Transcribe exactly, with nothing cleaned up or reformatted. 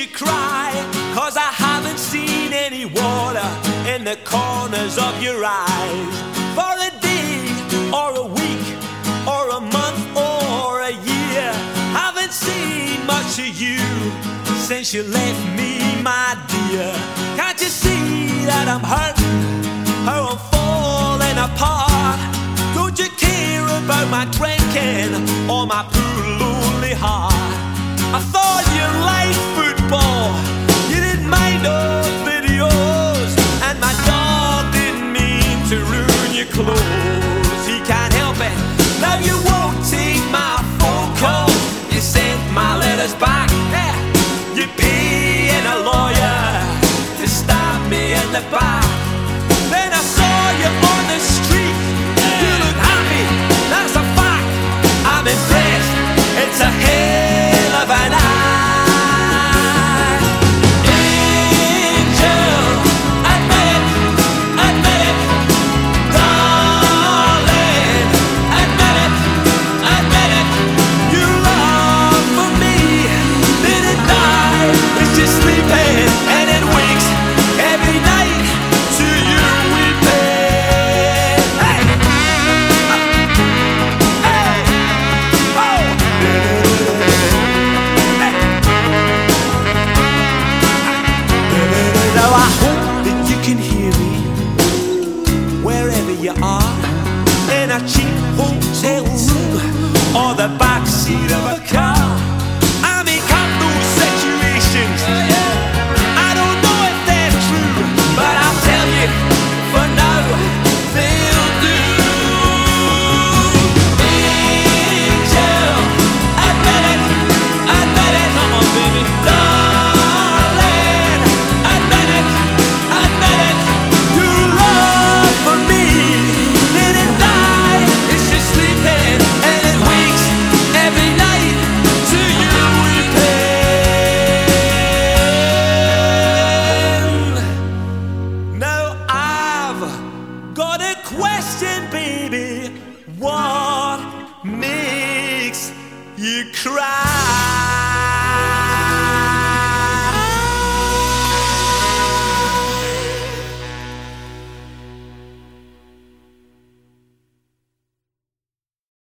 you cry, 'cause I haven't seen any water in the corners of your eyes. For a day, or a week, or a month, or a year, haven't seen much of you since you left me, my dear. Can't you see that I'm hurting, how I'm falling apart? Don't you care about my drinking or my poor lonely heart? I thought you liked football, you didn't mind those videos, and my dog didn't mean to ruin your clothes. He can't help it, now you won't take my phone call. You sent my letters back, yeah. You paying a lawyer to stab me in the back. Then I saw you on the street, you look happy, that's a fact. I'm impressed, it's a hell of a night. Angel, admit it, admit it, darling, admit it, admit it. Your love for me didn't die, it's just sleeping and it wakes every night. To you we pay. Hey, hey, oh. Now I hope that you can hear me wherever you are, in a cheap hotel room or the backseat of a car. I make up those situations, I don't know if they're true, but I'll tell you, for now, they'll do. Angel, admit it, admit it, come on baby. Darling, admit it, admit it. Your love for me didn't die, it's just sleeping and it wakes every night. To you we pay. Now I've got a question, baby. What makes you cry?